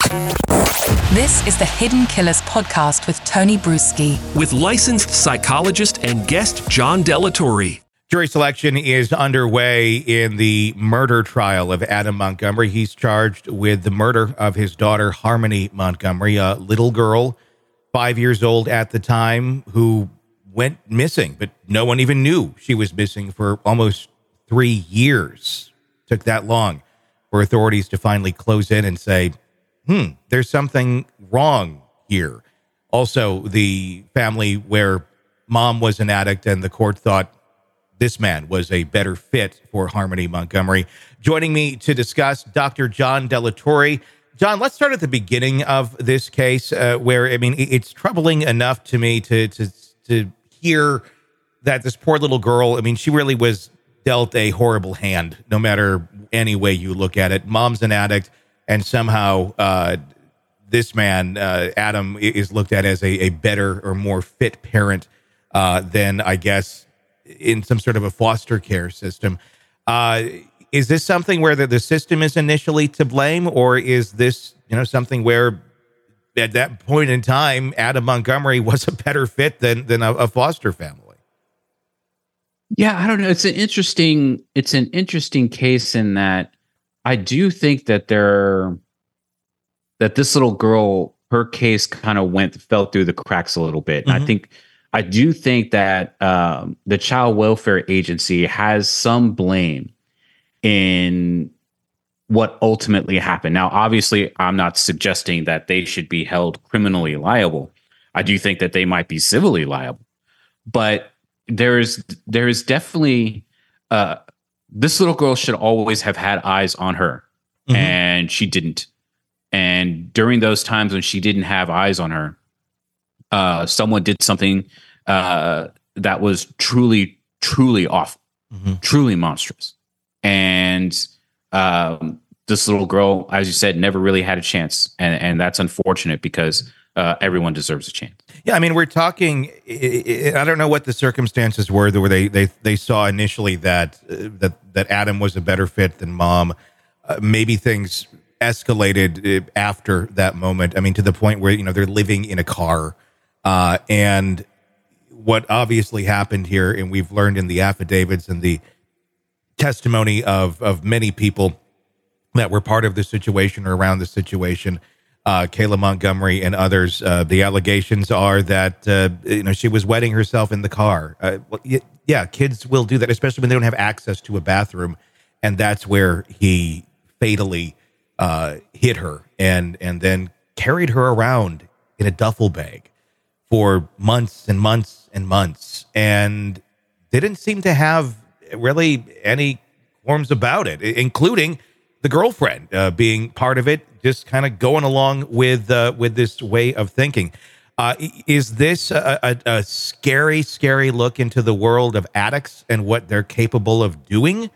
This is the Hidden Killers podcast with Tony Brueski. With licensed psychologist and guest John Delatorre. Jury selection is underway in the murder trial of Adam Montgomery. He's charged with the murder of his daughter, Harmony Montgomery, a little girl, 5 years old at the time, who went missing, but no one even knew she was missing for almost 3 years. Took that long for authorities to finally close in and say, there's something wrong here. Also, the family where mom was an addict and the court thought this man was a better fit for Harmony Montgomery. Joining me to discuss, Dr. John Delatorre. John, let's start at the beginning of this case, where, I mean, it's troubling enough to me to hear that this poor little girl, I mean, she really was dealt a horrible hand, no matter any way you look at it. Mom's an addict, and somehow this man, Adam, is looked at as a better or more fit parent than, I guess, in some sort of a foster care system. Is this something where the system is initially to blame, or is this, something where at that point in time, Adam Montgomery was a better fit than a foster family? Yeah, I don't know. It's an interesting case in that I do think that this little girl, her case kind of fell through the cracks a little bit. Mm-hmm. And I do think that the Child Welfare Agency has some blame in what ultimately happened. Now, obviously, I'm not suggesting that they should be held criminally liable. I do think that they might be civilly liable, but there is definitely this little girl should always have had eyes on her, mm-hmm. and she didn't. And during those times when she didn't have eyes on her, someone did something that was truly, truly awful, mm-hmm. truly monstrous. And this little girl, as you said, never really had a chance. And that's unfortunate because everyone deserves a chance. Yeah, I mean, we're talking, I don't know what the circumstances were where they saw initially that Adam was a better fit than mom. Maybe things escalated after that moment. I mean, to the point where, they're living in a car. And what obviously happened here, and we've learned in the affidavits and the testimony of many people that were part of the situation or around the situation, Kayla Montgomery and others, the allegations are that, she was wetting herself in the car. Yeah, kids will do that, especially when they don't have access to a bathroom. And that's where he fatally hit her and then carried her around in a duffel bag for months and months and months, and didn't seem to have really any qualms about it, including the girlfriend being part of it, just kind of going along with this way of thinking. Is this a scary, scary look into the world of addicts and what they're capable of doing?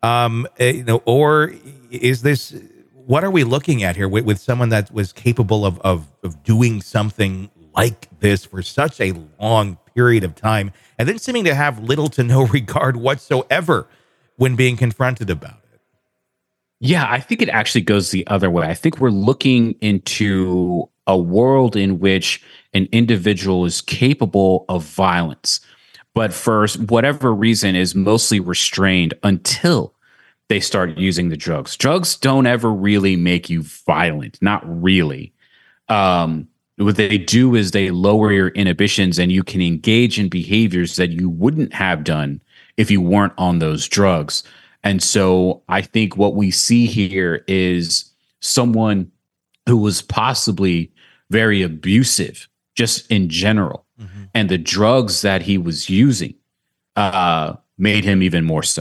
Or is this, what are we looking at here with someone that was capable of doing something like this for such a long period of time, and then seeming to have little to no regard whatsoever when being confronted about it? Yeah, I think it actually goes the other way. I think we're looking into a world in which an individual is capable of violence, but for whatever reason is mostly restrained until they start using the drugs. Drugs don't ever really make you violent, not really. What they do is they lower your inhibitions and you can engage in behaviors that you wouldn't have done if you weren't on those drugs. And so I think what we see here is someone who was possibly very abusive just in general. Mm-hmm. And the drugs that he was using made him even more so.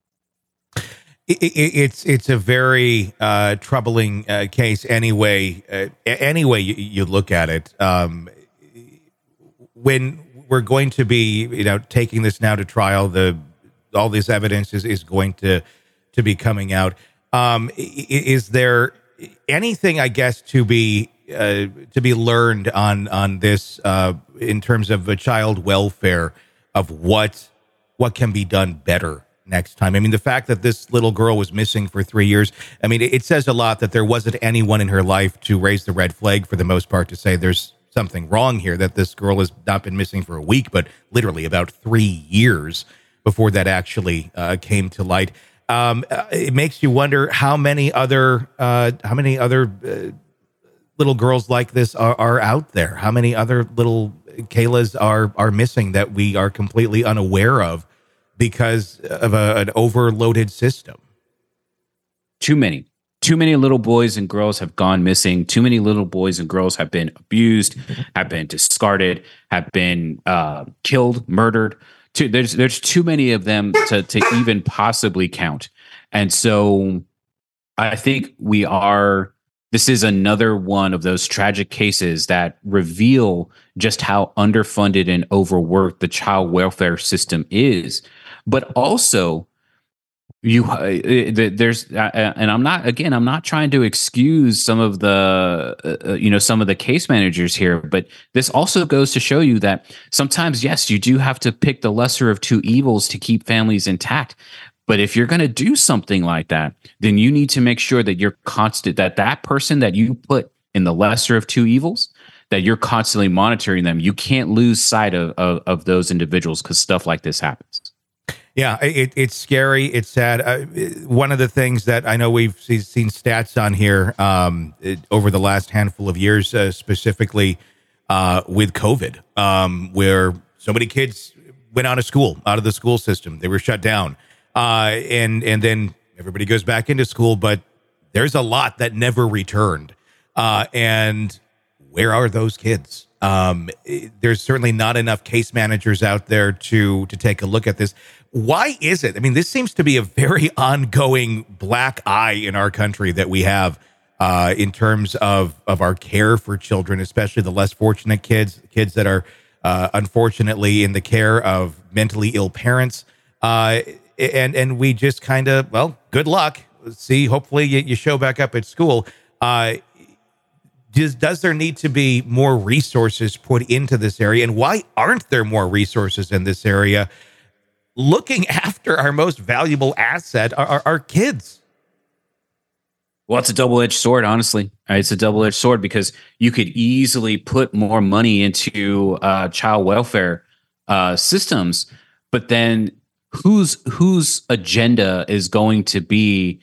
It's a very troubling case anyway. Anyway, you look at it. When we're going to be, taking this now to trial, all this evidence is going to be coming out. Is there anything, I guess, to be learned on this in terms of child welfare, of what can be done better next time. I mean, the fact that this little girl was missing for 3 years, I mean, it says a lot that there wasn't anyone in her life to raise the red flag for the most part, to say there's something wrong here, that this girl has not been missing for a week, but literally about 3 years before that actually came to light. It makes you wonder how many other little girls like this are out there. How many other little Kaylas are missing that we are completely unaware of because of an overloaded system? Too many little boys and girls have gone missing. Too many little boys and girls have been abused, have been discarded, have been killed, murdered. There's too many of them to even possibly count. And so I think this is another one of those tragic cases that reveal just how underfunded and overworked the child welfare system is. But also, and I'm not trying to excuse some of the case managers here, but this also goes to show you that sometimes, yes, you do have to pick the lesser of two evils to keep families intact. But if you're going to do something like that, then you need to make sure that you're constant, that person that you put in the lesser of two evils, that you're constantly monitoring them. You can't lose sight of those individuals because stuff like this happens. Yeah, it's scary. It's sad. One of the things that I know we've seen stats on here over the last handful of years, specifically with COVID, where so many kids went out of the school system. They were shut down. And then everybody goes back into school, but there's a lot that never returned. And where are those kids? There's certainly not enough case managers out there to take a look at this. Why is it? I mean, this seems to be a very ongoing black eye in our country that we have in terms of our care for children, especially the less fortunate kids that are unfortunately in the care of mentally ill parents. And we just kind of, well, good luck. See, hopefully you show back up at school. Does there need to be more resources put into this area? And why aren't there more resources in this area looking after our most valuable asset, our kids? Well, it's a double-edged sword, honestly. It's a double-edged sword because you could easily put more money into child welfare systems, but then whose agenda is going to be,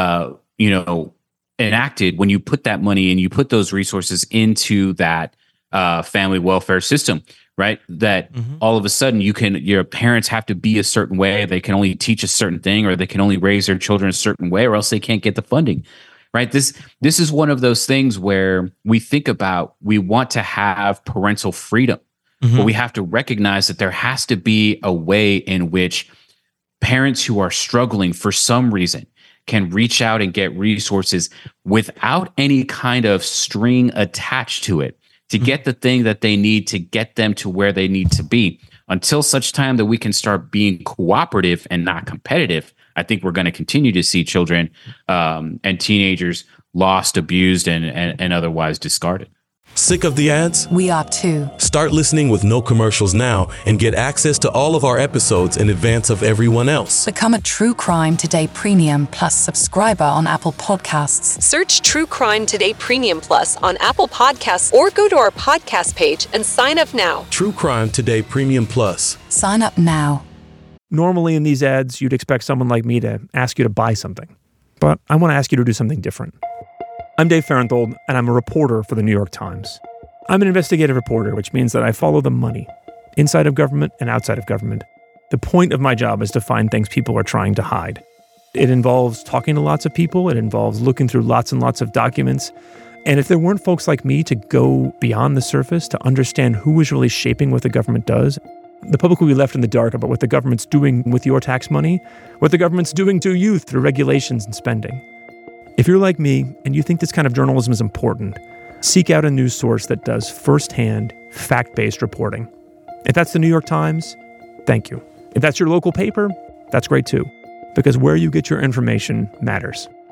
enacted when you put that money and you put those resources into that family welfare system, right? That all of a sudden your parents have to be a certain way. They can only teach a certain thing, or they can only raise their children a certain way, or else they can't get the funding, right? This is one of those things where we think about, we want to have parental freedom, but we have to recognize that there has to be a way in which parents who are struggling for some reason can reach out and get resources without any kind of string attached to it to get the thing that they need to get them to where they need to be. Until such time that we can start being cooperative and not competitive, I think we're going to continue to see children and teenagers lost, abused, and otherwise discarded. Sick of the ads? We are too. Start listening with no commercials now and get access to all of our episodes in advance of everyone else. Become a True Crime Today Premium Plus subscriber on Apple Podcasts. Search True Crime Today Premium Plus on Apple Podcasts or go to our podcast page and sign up now. True Crime Today Premium Plus. Sign up now. Normally in these ads, you'd expect someone like me to ask you to buy something. But I want to ask you to do something different. I'm Dave Farenthold, and I'm a reporter for the New York Times. I'm an investigative reporter, which means that I follow the money, inside of government and outside of government. The point of my job is to find things people are trying to hide. It involves talking to lots of people. It involves looking through lots and lots of documents. And if there weren't folks like me to go beyond the surface, to understand who is really shaping what the government does, the public will be left in the dark about what the government's doing with your tax money, what the government's doing to you through regulations and spending. If you're like me and you think this kind of journalism is important, seek out a news source that does firsthand, fact-based reporting. If that's the New York Times, thank you. If that's your local paper, that's great too, because where you get your information matters.